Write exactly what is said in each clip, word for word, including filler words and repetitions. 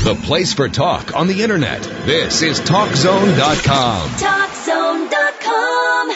the place for talk on the internet. This is talk zone dot com. talk zone dot com.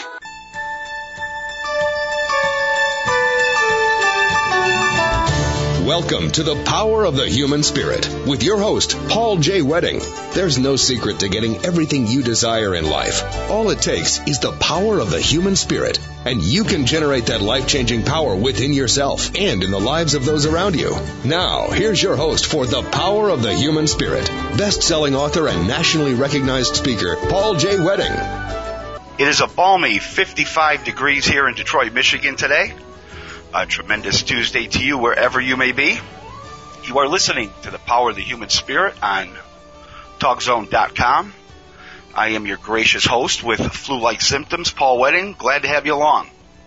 Welcome to the Power of the Human Spirit with your host, Paul J. Wedding. There's no secret to getting everything you desire in life. All it takes is the power of the human spirit, and you can generate that life-changing power within yourself and in the lives of those around you. Now, here's your host for the Power of the Human Spirit, best-selling author and nationally recognized speaker, Paul J. Wedding. It is a balmy fifty-five degrees here in Detroit, Michigan today. A tremendous Tuesday to you wherever you may be. You are listening to the Power of the Human Spirit on talk zone dot com. I am your gracious host with flu-like symptoms, Paul Wedding. Glad to have you along.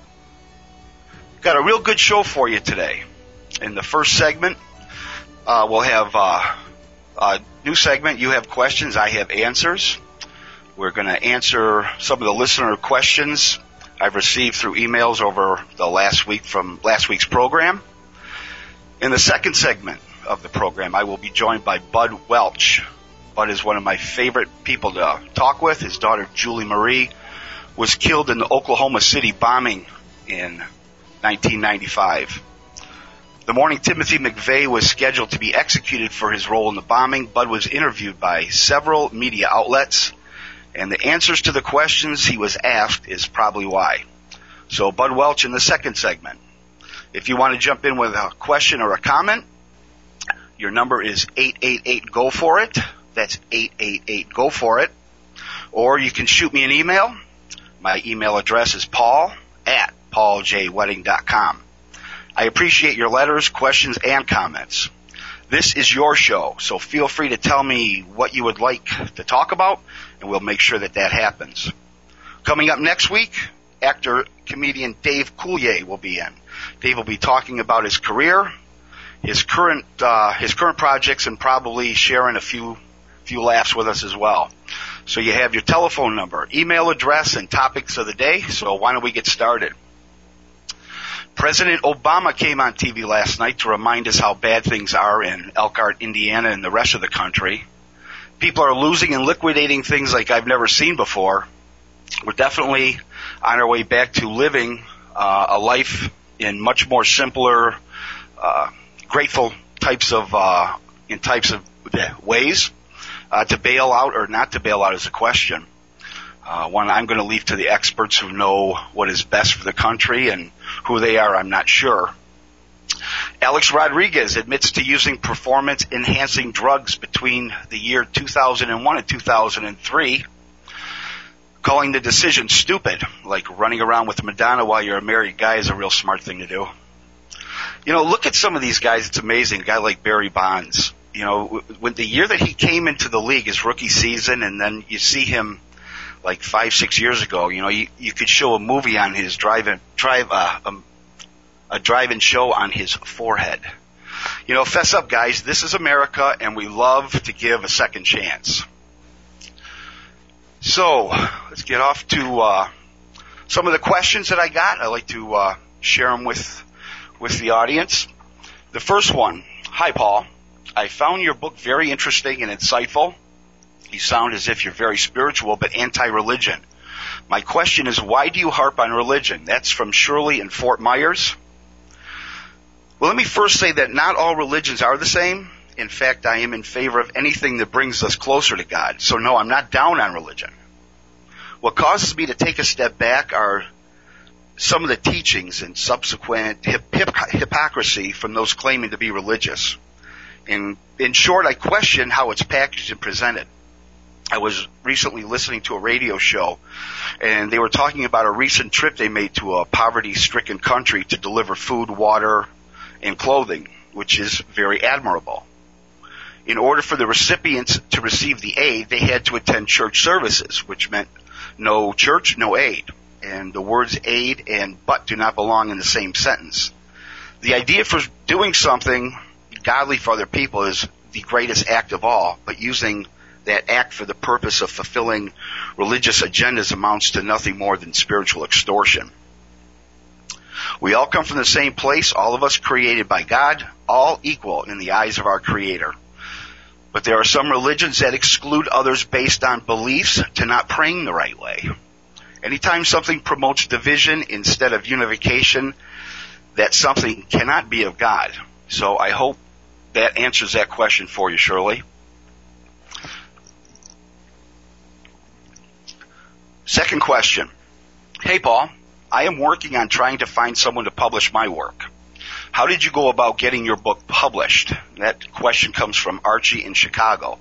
Got a real good show for you today. In the first segment, uh, we'll have uh, a new segment. You have questions, I have answers. We're going to answer some of the listener questions I've received through emails over the last week from last week's program. In the second segment of the program, I will be joined by Bud Welch. Bud is one of my favorite people to talk with. His daughter, Julie Marie, was killed in the Oklahoma City bombing in nineteen ninety-five. The morning Timothy McVeigh was scheduled to be executed for his role in the bombing. Bud was interviewed by several media outlets, and the answers to the questions he was asked is probably why. So Bud Welch in the second segment. If you want to jump in with a question or a comment, your number is eight eight eight, go for it. That's eight eight eight, go for it. Or you can shoot me an email. My email address is paul at paul j wedding dot com. I appreciate your letters, questions, and comments. This is your show, so feel free to tell me what you would like to talk about, and we'll make sure that that happens. Coming up next week, actor, comedian Dave Coulier will be in. Dave will be talking about his career, his current uh, his current projects, and probably sharing a few few laughs with us as well. So you have your telephone number, email address, and topics of the day. So why don't we get started? President Obama came on T V last night to remind us how bad things are in Elkhart, Indiana, and the rest of the country. People are losing and liquidating things like I've never seen before. We're definitely on our way back to living uh, a life in much more simpler, uh, grateful types of uh, in types of ways. Uh, to bail out or not to bail out is a question. Uh, one I'm going to leave to the experts who know what is best for the country, and who they are, I'm not sure. Alex Rodriguez admits to using performance-enhancing drugs between the year two thousand one and two thousand three, calling the decision stupid, like running around with Madonna while you're a married guy is a real smart thing to do. You know, look at some of these guys. It's amazing. A guy like Barry Bonds. You know, when the year that he came into the league, his rookie season, and then you see him like five, six years ago, you know, you, you could show a movie on his drive-in, drive, uh, um, a drive-in show on his forehead. You know, fess up, guys. This is America, and we love to give a second chance. So, let's get off to uh, some of the questions that I got. I like to uh, share them with with the audience. The first one, hi, Paul. I found your book very interesting and insightful. You sound as if you're very spiritual but anti-religion. My question is, why do you harp on religion? That's from Shirley in Fort Myers. Well, let me first say that not all religions are the same. In fact, I am in favor of anything that brings us closer to God. So no, I'm not down on religion. What causes me to take a step back are some of the teachings and subsequent hip- hip- hypocrisy from those claiming to be religious. In, in short, I question how it's packaged and presented. I was recently listening to a radio show, and they were talking about a recent trip they made to a poverty-stricken country to deliver food, water, and clothing, which is very admirable. In order for the recipients to receive the aid, they had to attend church services, which meant no church, no aid. And the words aid and but do not belong in the same sentence. The idea for doing something godly for other people is the greatest act of all, but using that act for the purpose of fulfilling religious agendas amounts to nothing more than spiritual extortion. We all come from the same place, all of us created by God, all equal in the eyes of our Creator. But there are some religions that exclude others based on beliefs to not praying the right way. Anytime something promotes division instead of unification, that something cannot be of God. So I hope that answers that question for you, Shirley. Second question. Hey, Paul, I am working on trying to find someone to publish my work. How did you go about getting your book published? That question comes from Archie in Chicago.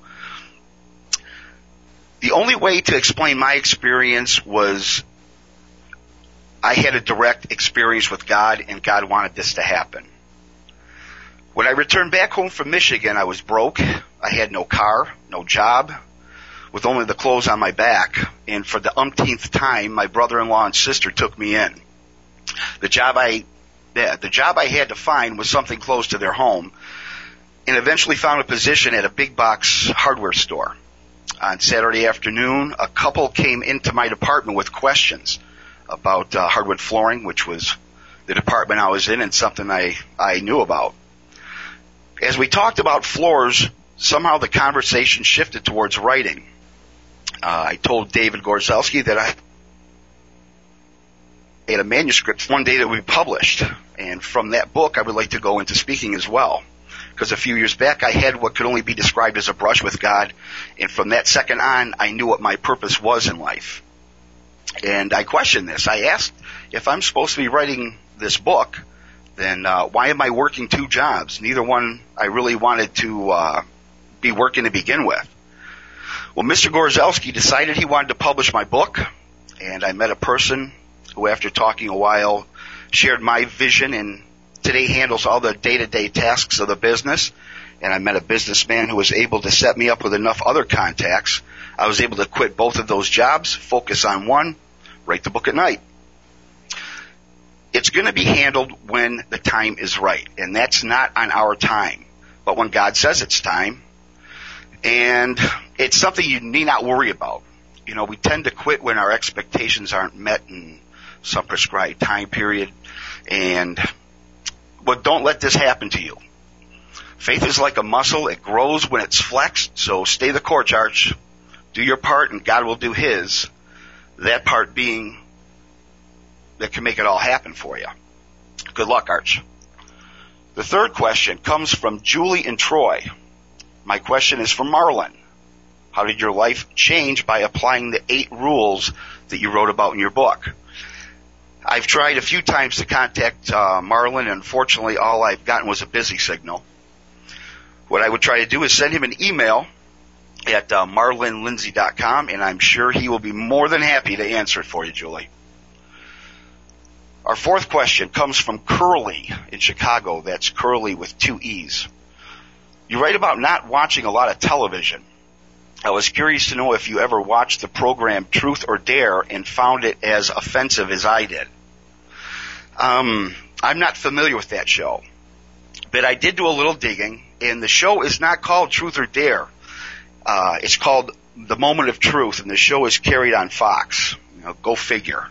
The only way to explain my experience was I had a direct experience with God, and God wanted this to happen. When I returned back home from Michigan, I was broke. I had no car, no job, with only the clothes on my back. And for the umpteenth time, my brother-in-law and sister took me in. The job I, yeah, the job I had to find was something close to their home, and eventually found a position at a big box hardware store. On Saturday afternoon, a couple came into my department with questions about uh, hardwood flooring, which was the department I was in and something I, I knew about. As we talked about floors, somehow the conversation shifted towards writing. Uh, I told David Gorzelski that I had a manuscript one day that would be published, and from that book I would like to go into speaking as well. Because a few years back I had what could only be described as a brush with God, and from that second on I knew what my purpose was in life. And I questioned this. I asked, if I'm supposed to be writing this book, then uh, why am I working two jobs? Neither one I really wanted to uh, be working to begin with. Well, Mister Gorzelski decided he wanted to publish my book, and I met a person who, after talking a while, shared my vision and today handles all the day-to-day tasks of the business. And I met a businessman who was able to set me up with enough other contacts. I was able to quit both of those jobs, focus on one, write the book at night. It's going to be handled when the time is right, and that's not on our time, but when God says it's time. And it's something you need not worry about. You know, we tend to quit when our expectations aren't met in some prescribed time period. And but don't let this happen to you. Faith is like a muscle. It grows when it's flexed. So stay the course, Arch. Do your part and God will do his. That part being that can make it all happen for you. Good luck, Arch. The third question comes from Julie in Troy. My question is for Marlon. How did your life change by applying the eight rules that you wrote about in your book? I've tried a few times to contact uh, Marlon, and unfortunately all I've gotten was a busy signal. What I would try to do is send him an email at uh, marlon lindsay dot com, and I'm sure he will be more than happy to answer it for you, Julie. Our fourth question comes from Curly in Chicago. That's Curly with two E's. You write about not watching a lot of television. I was curious to know if you ever watched the program Truth or Dare and found it as offensive as I did. Um, I'm not familiar with that show, but I did do a little digging, and the show is not called Truth or Dare. Uh, it's called The Moment of Truth, and the show is carried on Fox. You know, go figure.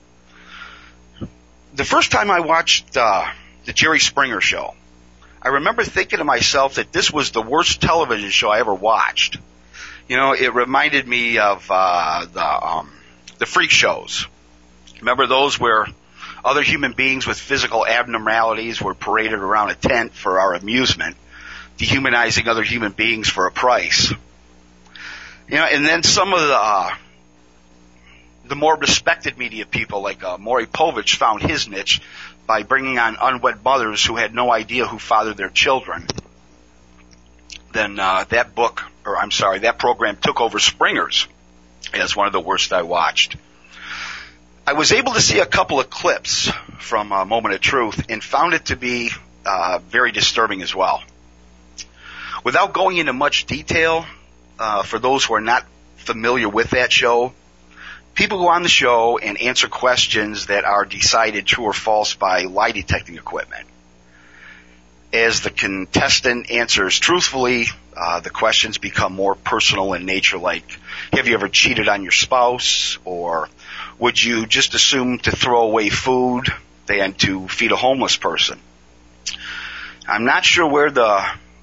The first time I watched uh, the Jerry Springer Show, I remember thinking to myself that this was the worst television show I ever watched. You know, it reminded me of uh, the um, the freak shows. Remember those where other human beings with physical abnormalities were paraded around a tent for our amusement, dehumanizing other human beings for a price. You know, and then some of the uh, the more respected media people like uh, Maury Povich found his niche by bringing on unwed mothers who had no idea who fathered their children. Then uh, that book, or I'm sorry, that program took over Springer's as one of the worst I watched. I was able to see a couple of clips from uh, Moment of Truth and found it to be uh, very disturbing as well. Without going into much detail, uh, for those who are not familiar with that show, people go on the show and answer questions that are decided true or false by lie detecting equipment. As the contestant answers truthfully, uh, the questions become more personal in nature, like, have you ever cheated on your spouse? Or would you just assume to throw away food than to feed a homeless person? I'm not sure where the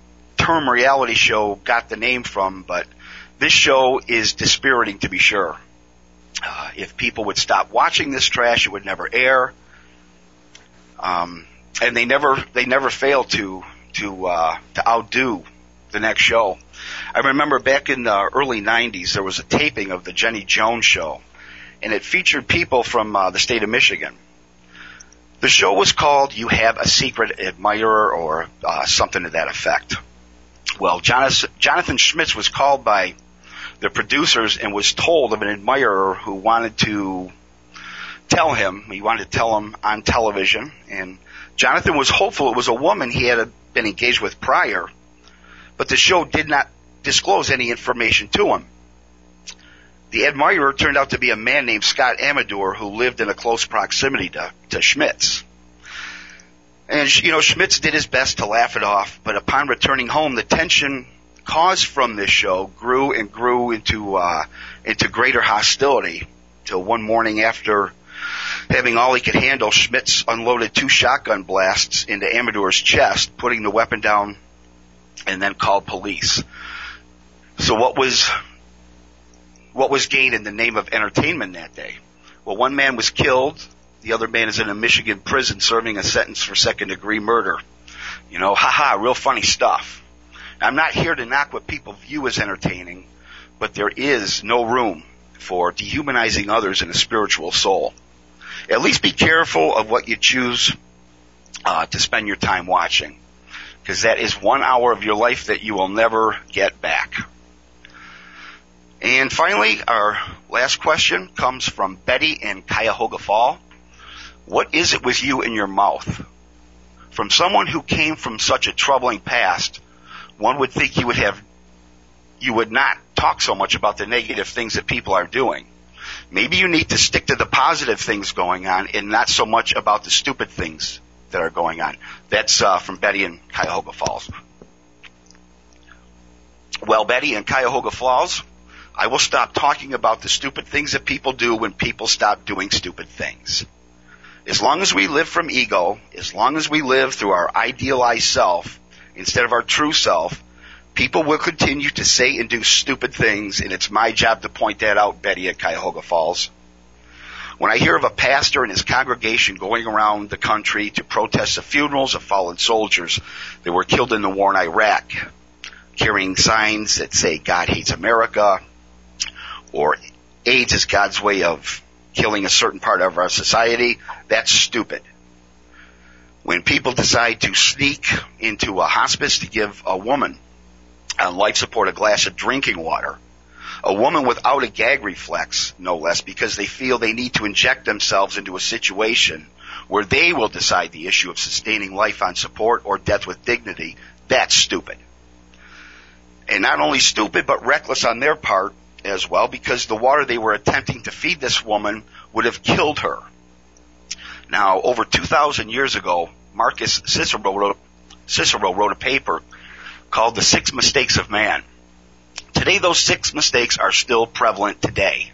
term reality show got the name from, but this show is dispiriting to be sure. Uh, if people would stop watching this trash, it would never air. Um, and they never, they never fail to, to, uh, to outdo the next show. I remember back in the early nineties, there was a taping of the Jenny Jones show, and it featured people from uh, the state of Michigan. The show was called You Have a Secret Admirer, or uh, something to that effect. Well, Jonathan Schmitz was called by the producers and was told of an admirer who wanted to tell him, he wanted to tell him on television, and Jonathan was hopeful it was a woman he had been engaged with prior, but the show did not disclose any information to him. The admirer turned out to be a man named Scott Amador who lived in a close proximity to, to Schmitz. And, you know, Schmitz did his best to laugh it off, but upon returning home, the tension caused from this show grew and grew into, uh, into greater hostility, till one morning after having all he could handle, Schmitz unloaded two shotgun blasts into Amador's chest, putting the weapon down, and then called police. So what was, what was gained in the name of entertainment that day? Well, one man was killed. The other man is in a Michigan prison serving a sentence for second degree murder. You know, haha, real funny stuff. I'm not here to knock what people view as entertaining, but there is no room for dehumanizing others in a spiritual soul. At least be careful of what you choose uh, to spend your time watching, because that is one hour of your life that you will never get back. And finally, our last question comes from Betty in Cuyahoga Fall. What is it with you in your mouth? From someone who came from such a troubling past, one would think you would have, you would not talk so much about the negative things that people are doing. Maybe you need to stick to the positive things going on and not so much about the stupid things that are going on. That's uh, from Betty in Cuyahoga Falls. Well, Betty in Cuyahoga Falls, I will stop talking about the stupid things that people do when people stop doing stupid things. As long as we live from ego, as long as we live through our idealized self instead of our true self, people will continue to say and do stupid things, and it's my job to point that out, Betty at Cuyahoga Falls. When I hear of a pastor and his congregation going around the country to protest the funerals of fallen soldiers that were killed in the war in Iraq, carrying signs that say God hates America, or AIDS is God's way of killing a certain part of our society, that's stupid. When people decide to sneak into a hospice to give a woman on life support a glass of drinking water, a woman without a gag reflex, no less, because they feel they need to inject themselves into a situation where they will decide the issue of sustaining life on support or death with dignity, that's stupid. And not only stupid, but reckless on their part as well, because the water they were attempting to feed this woman would have killed her. Now, over two thousand years ago, Marcus Cicero wrote, Cicero wrote a paper called The Six Mistakes of Man. Today, those six mistakes are still prevalent today.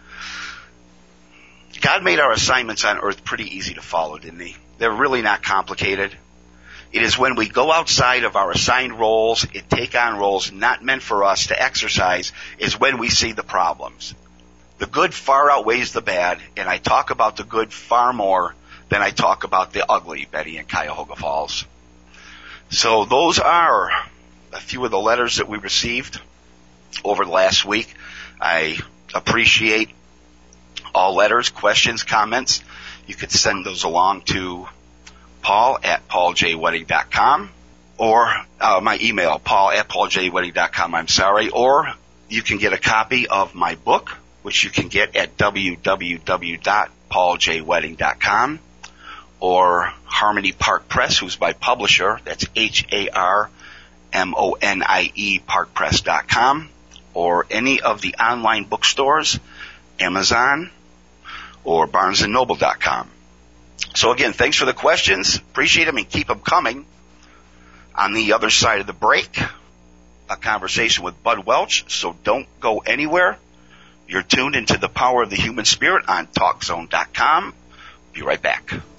God made our assignments on earth pretty easy to follow, didn't he? They're really not complicated. It is when we go outside of our assigned roles and take on roles not meant for us to exercise is when we see the problems. The good far outweighs the bad, and I talk about the good far more than I talk about the ugly, Betty in Cuyahoga Falls. So those are a few of the letters that we received over the last week. I appreciate all letters, questions, comments. You could send those along to Paul at paul j wedding dot com, or uh, my email, Paul at paul j wedding dot com, I'm sorry, or you can get a copy of my book, which you can get at w w w dot paul j wedding dot com, or Harmony Park Press, who's my publisher, that's H A R M O N I E park press dot com, or any of the online bookstores, Amazon, or barnes and noble dot com. So again, thanks for the questions. Appreciate them and keep them coming. On the other side of the break, a conversation with Bud Welch, so don't go anywhere. You're tuned into the Power of the Human Spirit on talk zone dot com. Be right back.